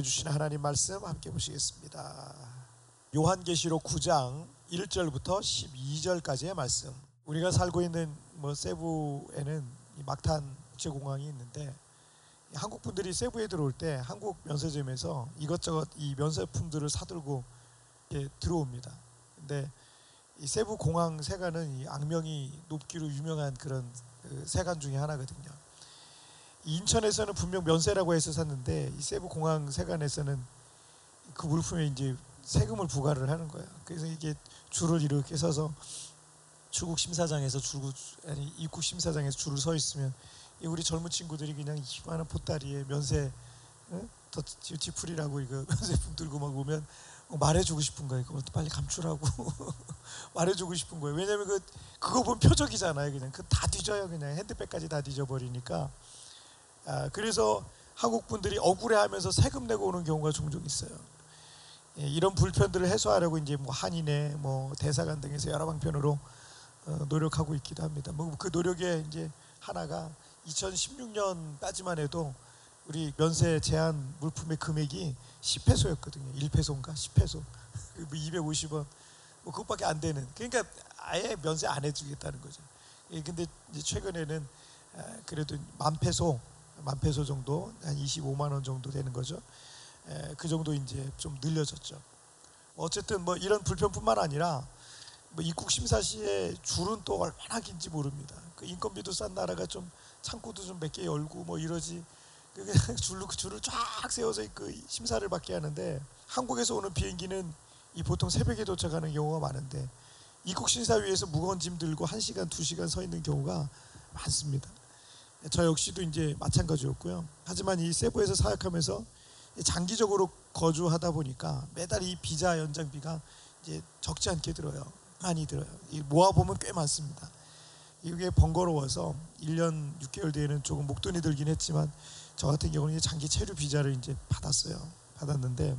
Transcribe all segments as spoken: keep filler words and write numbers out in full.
주신 하나님 말씀 함께 보시겠습니다. 요한계시록 구 장 일 절부터 십이 절까지의 말씀. 우리가 살고 있는 뭐 세부에는 이 막탄 국제공항이 있는데, 한국 분들이 세부에 들어올 때 한국 면세점에서 이것저것 이 면세품들을 사들고 들어옵니다. 근데 이 세부 공항 세관은 이 악명이 높기로 유명한 그런 그 세관 중에 하나거든요. 인천에서는 분명 면세라고 해서 샀는데, 이 세부 공항 세관에서는 그 물품에 이제 세금을 부과를 하는 거예요. 그래서 이게 줄을 이렇게 서서 출국 심사장에서 줄을 아니 입국 심사장에서 줄을 서 있으면 우리 젊은 친구들이 그냥 이만한 보따리에 면세 어? 듀티프리라고 이거 면세품 들고 막 오면 말해주고 싶은 거예요. 그것도 빨리 감추라고 말해주고 싶은 거예요. 왜냐하면 그 그거 보면 표적이잖아요. 그냥 그 다 뒤져요. 그냥 핸드백까지 다 뒤져버리니까. 아, 그래서 한국 분들이 억울해하면서 세금 내고 오는 경우가 종종 있어요. 예, 이런 불편들을 해소하려고 이제 뭐 한인회, 뭐 대사관 등에서 여러 방편으로 어, 노력하고 있기도 합니다. 뭐 그 노력의 이제 하나가 이천십육 년까지만 해도 우리 면세 제한 물품의 금액이 십 페소였거든요. 일 페소인가 십 페소, 뭐 이백오십 원, 뭐 그것밖에 안 되는. 그러니까 아예 면세 안 해주겠다는 거죠. 예, 근데 이제 최근에는 아, 그래도 만 페소, 만 페소 정도, 한 이십오만 원 정도 되는 거죠. 에, 그 정도 이제 좀 늘려졌죠. 어쨌든 뭐 이런 불편뿐만 아니라 뭐 입국 심사 시에 줄은 또 얼마나 긴지 모릅니다. 그 인건비도 싼 나라가 좀 창구도 좀 몇 개 열고 뭐 이러지. 그 줄로 그 줄을 쫙 세워서 그 심사를 받게 하는데, 한국에서 오는 비행기는 이 보통 새벽에 도착하는 경우가 많은데, 입국 심사위에서 무거운 짐 들고 한 시간, 두 시간 서 있는 경우가 많습니다. 저 역시도 이제 마찬가지였고요. 하지만 이 세부에서 사역하면서 장기적으로 거주하다 보니까 매달 이 비자 연장비가 이제 적지 않게 들어요. 많이 들어요. 모아 보면 꽤 많습니다. 이게 번거로워서 일 년 육 개월 뒤에는 조금 목돈이 들긴 했지만, 저 같은 경우는 장기 체류 비자를 이제 받았어요. 받았는데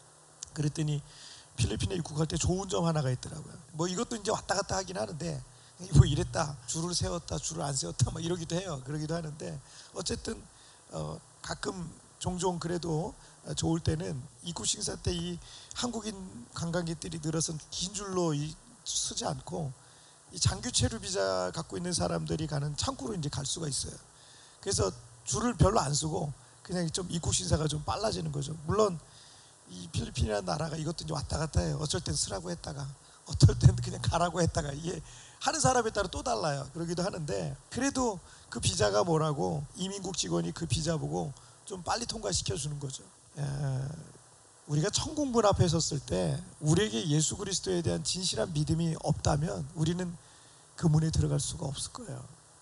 그랬더니 필리핀에 입국할 때 좋은 점 하나가 있더라고요. 뭐 이것도 이제 왔다 갔다 하긴 하는데, 뭐 이랬다, 줄을 세웠다, 줄을 안 세웠다, 막 이러기도 해요. 그러기도 하는데, 어쨌든 어, 가끔 종종 그래도 좋을 때는 입국 심사 때 이 한국인 관광객들이 늘어서 긴 줄로 이 서지 않고 이 장기 체류 비자 갖고 있는 사람들이 가는 창구로 이제 갈 수가 있어요. 그래서 줄을 별로 안 쓰고 그냥 좀 입국 심사가 좀 빨라지는 거죠. 물론 이 필리핀이라는 나라가 이것도 이제 왔다 갔다 해요. 어쩔 땐 쓰라고 했다가 어떨 땐 그냥 가라고 했다가, 이게 하는 사람에 따라 또 달라요. 그러기도 하는데, 그래도 그 비자가 뭐라고 이민국 직원이 그 비자 보고 좀 빨리 통과시켜 주는 거죠. 에, 우리가 천국 문 앞에 섰을 때 우리에게 예수 그리스도에 대한 진실한 믿음이 없다면 우리는 그 문에 들어갈 수가 없을 거예요.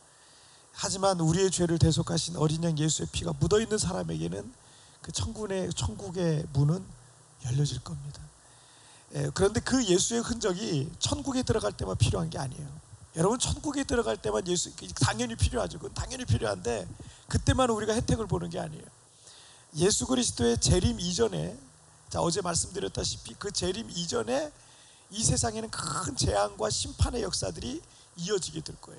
하지만 우리의 죄를 대속하신 어린 양 예수의 피가 묻어있는 사람에게는 그 천국의, 천국의 문은 열려질 겁니다. 에, 그런데 그 예수의 흔적이 천국에 들어갈 때만 필요한 게 아니에요. 여러분, 천국에 들어갈 때만 예수, 당연히 필요하죠. 그건 당연히 필요한데 그때만 우리가 혜택을 보는 게 아니에요. 예수 그리스도의 재림 이전에, 자 어제 말씀드렸다시피 그 재림 이전에 이 세상에는 큰 재앙과 심판의 역사들이 이어지게 될 거예요.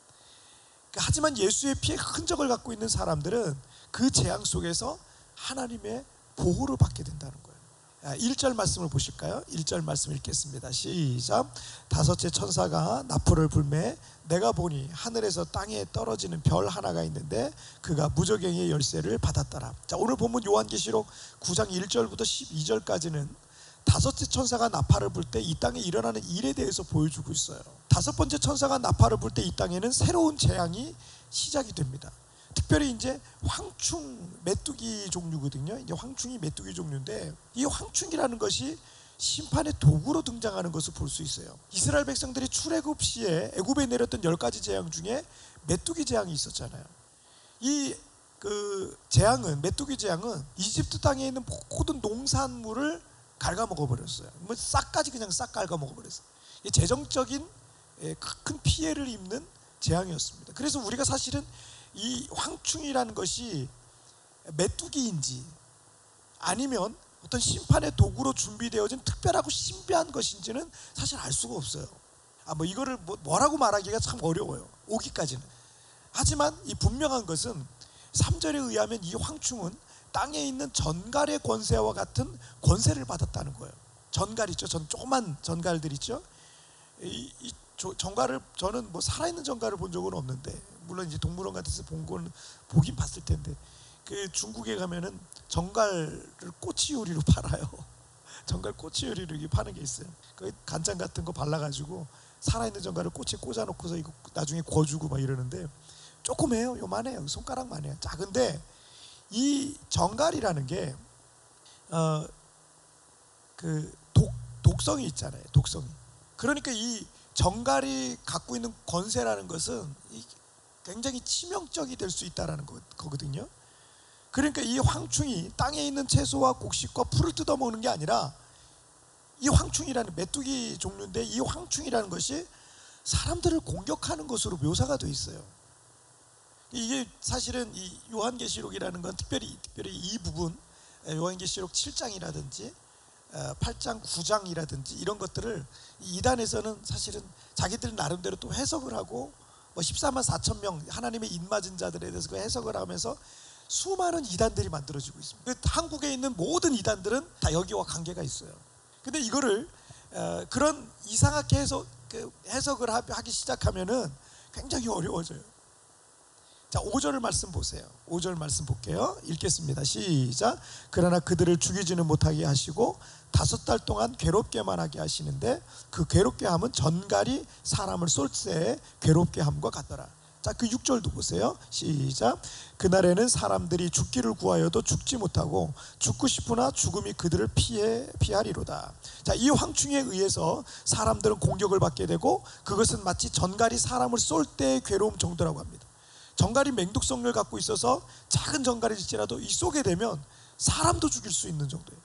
하지만 예수의 피의 흔적을 갖고 있는 사람들은 그 재앙 속에서 하나님의 보호를 받게 된다는 거예요. 일 절 말씀을 보실까요? 일 절 말씀 읽겠습니다. 시작. 다섯째 천사가 나팔을 불매 내가 보니 하늘에서 땅에 떨어지는 별 하나가 있는데 그가 무저갱이의 열쇠를 받았더라. 자, 오늘 본문 요한계시록 구 장 일 절부터 십이 절까지는 다섯째 천사가 나팔을 불 때 이 땅에 일어나는 일에 대해서 보여주고 있어요. 다섯 번째 천사가 나팔을 불 때 이 땅에는 새로운 재앙이 시작이 됩니다. 특별히 이제 황충, 메뚜기 종류거든요. 이제 황충이 메뚜기 종류인데, 이 황충이라는 것이 심판의 도구로 등장하는 것을 볼 수 있어요. 이스라엘 백성들이 출애굽 시에 애굽에 내렸던 열 가지 재앙 중에 메뚜기 재앙이 있었잖아요. 이 그 재앙은, 메뚜기 재앙은 이집트 땅에 있는 모든 농산물을 갉아먹어 버렸어요. 뭐 싹까지 그냥 싹 갉아먹어 버렸어요. 재정적인 큰 피해를 입는 재앙이었습니다. 그래서 우리가 사실은 이 황충이라는 것이 메뚜기인지 아니면 어떤 심판의 도구로 준비되어진 특별하고 신비한 것인지는 사실 알 수가 없어요. 아, 뭐 이거를 뭐 뭐라고 말하기가 참 어려워요. 오기까지는. 하지만 이 분명한 것은 삼 절에 의하면 이 황충은 땅에 있는 전갈의 권세와 같은 권세를 받았다는 거예요. 전갈 있죠. 전 조그만 전갈들 있죠. 이, 이 저, 전갈을 저는 뭐 살아있는 전갈을 본 적은 없는데, 물론 이제 동물원 같은 데서 본 건 보긴 봤을 텐데, 그 중국에 가면은 전갈을 꼬치 요리로 팔아요. 전갈 꼬치 요리로 이렇게 파는 게 있어요. 그 간장 같은 거 발라가지고 살아있는 전갈을 꼬치에 꽂아놓고서 이거 나중에 구워주고 막 이러는데, 조그매요. 요만해요. 손가락만 해요. 작은데 이 전갈이라는 게 어 그 독 독성이 있잖아요. 독성이. 그러니까 이 전갈이 갖고 있는 권세라는 것은 굉장히 치명적이 될 수 있다라는 거거든요. 그러니까 이 황충이 땅에 있는 채소와 곡식과 풀을 뜯어먹는 게 아니라, 이 황충이라는 메뚜기 종류인데, 이 황충이라는 것이 사람들을 공격하는 것으로 묘사가 되어 있어요. 이게 사실은 이 요한계시록이라는 건 특별히 특별히 이 부분, 요한계시록 칠 장이라든지 팔 장, 구 장이라든지 이런 것들을 이단에서는 사실은 자기들 나름대로 또 해석을 하고, 뭐 십사만 사천 명 하나님의 입맞은 자들에 대해서 그 해석을 하면서 수많은 이단들이 만들어지고 있습니다. 한국에 있는 모든 이단들은 다 여기와 관계가 있어요. 근데 이거를 어, 그런 이상하게 해석, 그 해석을 하기 시작하면은 굉장히 어려워져요. 자, 오 절 말씀 보세요. 오 절 말씀 볼게요. 읽겠습니다. 시작. 그러나 그들을 죽이지는 못하게 하시고 다섯 달 동안 괴롭게만 하게 하시는데, 그 괴롭게 함은 전갈이 사람을 쏠새에 괴롭게 함과 같더라. 자, 그 육 절도 보세요. 시작. 그날에는 사람들이 죽기를 구하여도 죽지 못하고 죽고 싶으나 죽음이 그들을 피해 피하리로다. 자, 이 황충에 의해서 사람들은 공격을 받게 되고, 그것은 마치 전갈이 사람을 쏠 때의 괴로움 정도라고 합니다. 전갈이 맹독성을 갖고 있어서 작은 전갈일지라도 이 쏘게 되면 사람도 죽일 수 있는 정도예요.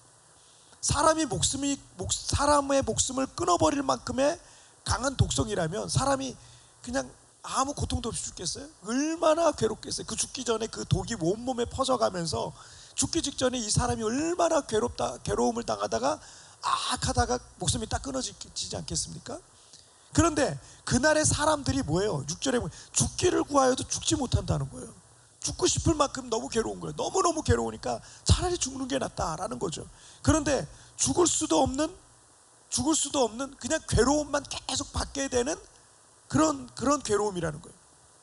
사람이 목숨이 목, 사람의 목숨을 끊어버릴 만큼의 강한 독성이라면 사람이 그냥 아무 고통도 없이 죽겠어요? 얼마나 괴롭겠어요. 그 죽기 전에 그 독이 온몸에 퍼져가면서 죽기 직전에 이 사람이 얼마나 괴롭다 괴로움을 당하다가 악 하다가 목숨이 딱 끊어지지 않겠습니까? 그런데 그날의 사람들이 뭐예요? 육 절에 보면 죽기를 구하여도 죽지 못한다는 거예요. 죽고 싶을 만큼 너무 괴로운 거예요. 너무너무 괴로우니까 차라리 죽는 게 낫다라는 거죠. 그런데 죽을 수도 없는 죽을 수도 없는 그냥 괴로움만 계속 받게 되는 그런 그런 괴로움이라는 거예요.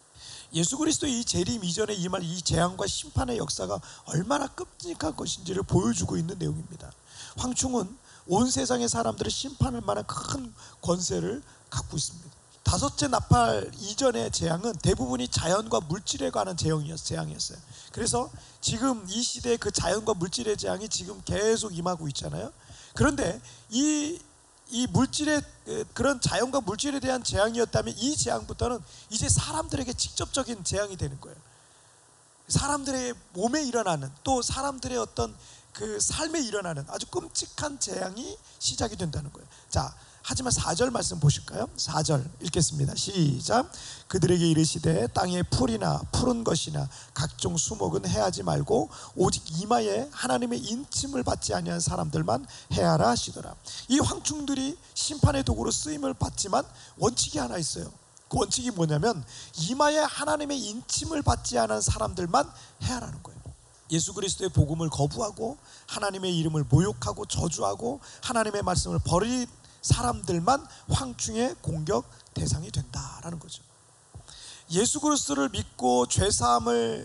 예수 그리스도의 이 재림 이전에 임할 이 재앙과 심판의 역사가 얼마나 끔찍한 것인지를 보여주고 있는 내용입니다. 황충은 온 세상의 사람들을 심판할 만한 큰 권세를 갖고 있습니다. 다섯째 나팔 이전의 재앙은 대부분이 자연과 물질에 관한 재앙이었어요. 그래서 지금 이 시대의 그 자연과 물질의 재앙이 지금 계속 임하고 있잖아요. 그런데 이, 이 물질의 그런 자연과 물질에 대한 재앙이었다면, 이 재앙부터는 이제 사람들에게 직접적인 재앙이 되는 거예요. 사람들의 몸에 일어나는, 또 사람들의 어떤 그 삶에 일어나는 아주 끔찍한 재앙이 시작이 된다는 거예요. 자, 하지만 사 절 말씀 보실까요? 사 절 읽겠습니다. 시작. 그들에게 이르시되 땅의 풀이나 푸른 것이나 각종 수목은 해하지 말고 오직 이마에 하나님의 인침을 받지 아니한 사람들만 해하라 하시더라. 이 황충들이 심판의 도구로 쓰임을 받지만 원칙이 하나 있어요. 그 원칙이 뭐냐면 이마에 하나님의 인침을 받지 않은 사람들만 해하라는 거예요. 예수 그리스도의 복음을 거부하고 하나님의 이름을 모욕하고 저주하고 하나님의 말씀을 버린 사람들만 황충의 공격 대상이 된다라는 거죠. 예수 그리스도를 믿고 죄사함을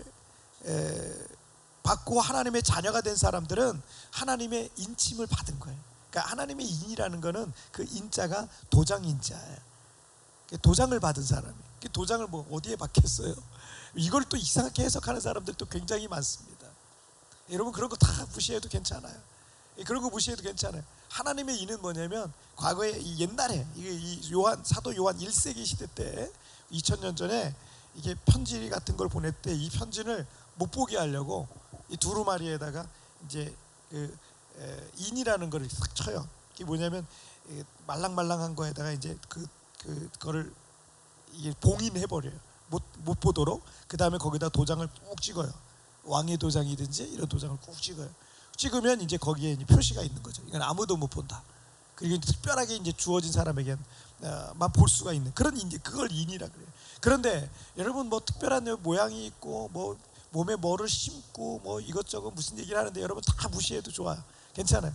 받고 하나님의 자녀가 된 사람들은 하나님의 인침을 받은 거예요. 그러니까 하나님의 인이라는 거는 그 인자가 도장 인자예요. 도장을 받은 사람이. 도장을 뭐 어디에 받겠어요? 이걸 또 이상하게 해석하는 사람들도 굉장히 많습니다. 여러분, 그런 거 다 무시해도 괜찮아요. 그런 거 무시해도 괜찮아요. 하나님의 인은 뭐냐면, 과거에 옛날에 이 요한 사도 요한 일 세기 시대 때 이천 년 전에 이게 편지 같은 걸 보낼 때 이 편지를 못 보게 하려고 이 두루마리에다가 이제 그 인이라는 거를 싹 쳐요. 이게 뭐냐면 말랑말랑한 거에다가 이제 그 그거를 이게 봉인해 버려요. 못 못 보도록. 그 다음에 거기다 도장을 꾹 찍어요. 왕의 도장이든지 이런 도장을 꾹 찍어요. 찍으면 이제 거기에 이제 표시가 있는 거죠. 이건 아무도 못 본다. 그리고 특별하게 이제 주어진 사람에게만 볼 수가 있는 그런 이제 그걸 인이라 그래요. 그런데 여러분, 뭐 특별한 모양이 있고 뭐 몸에 뭐를 심고 뭐 이것저것 무슨 얘기를 하는데 여러분 다 무시해도 좋아요. 괜찮아요.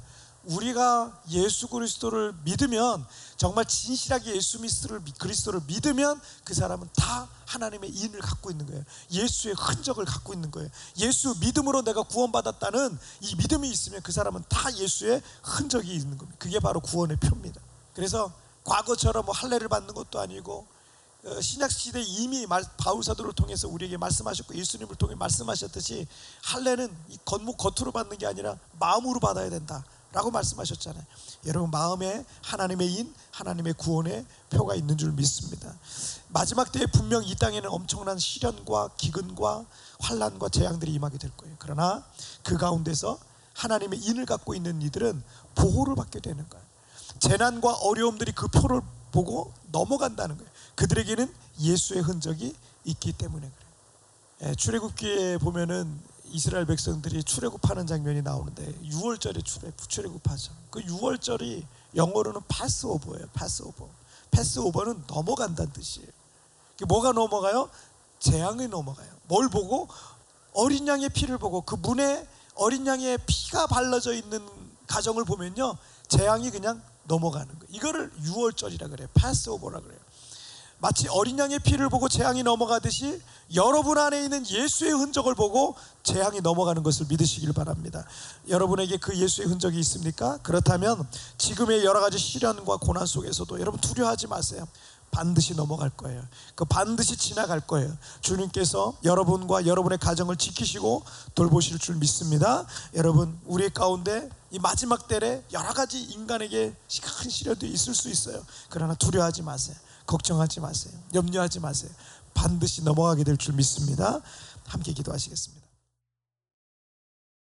우리가 예수 그리스도를 믿으면, 정말 진실하게 예수 그리스도를 믿으면 그 사람은 다 하나님의 인을 갖고 있는 거예요. 예수의 흔적을 갖고 있는 거예요. 예수 믿음으로 내가 구원받았다는 이 믿음이 있으면 그 사람은 다 예수의 흔적이 있는 겁니다. 그게 바로 구원의 표입니다. 그래서 과거처럼 뭐 할례를 받는 것도 아니고, 신약시대에 이미 바울사도를 통해서 우리에게 말씀하셨고 예수님을 통해 말씀하셨듯이 할례는 이 겉목 겉으로 받는 게 아니라 마음으로 받아야 된다 라고 말씀하셨잖아요. 여러분, 마음에 하나님의 인, 하나님의 구원의 표가 있는 줄 믿습니다. 마지막 때에 분명 이 땅에는 엄청난 시련과 기근과 환난과 재앙들이 임하게 될 거예요. 그러나 그 가운데서 하나님의 인을 갖고 있는 이들은 보호를 받게 되는 거예요. 재난과 어려움들이 그 표를 보고 넘어간다는 거예요. 그들에게는 예수의 흔적이 있기 때문에 그래요. 예, 출애굽기에 보면은 이스라엘 백성들이 출애굽하는 장면이 나오는데 유월절에 출애, 출애굽하죠. 그 유월절이 영어로는 패스오버예요. 패스오버. 패스오버는 넘어간다는 뜻이에요. 뭐가 넘어가요? 재앙이 넘어가요. 뭘 보고? 어린 양의 피를 보고, 그 문에 어린 양의 피가 발라져 있는 가정을 보면요, 재앙이 그냥 넘어가는 거예요. 이거를 유월절이라 그래요. 패스오버라 그래요. 마치 어린 양의 피를 보고 재앙이 넘어가듯이 여러분 안에 있는 예수의 흔적을 보고 재앙이 넘어가는 것을 믿으시길 바랍니다. 여러분에게 그 예수의 흔적이 있습니까? 그렇다면 지금의 여러 가지 시련과 고난 속에서도 여러분 두려워하지 마세요. 반드시 넘어갈 거예요. 그 반드시 지나갈 거예요. 주님께서 여러분과 여러분의 가정을 지키시고 돌보실 줄 믿습니다. 여러분, 우리 가운데 이 마지막 때에 여러 가지 인간에게 큰 시련도 있을 수 있어요. 그러나 두려워하지 마세요. 걱정하지 마세요. 염려하지 마세요. 반드시 넘어가게 될 줄 믿습니다. 함께 기도하시겠습니다.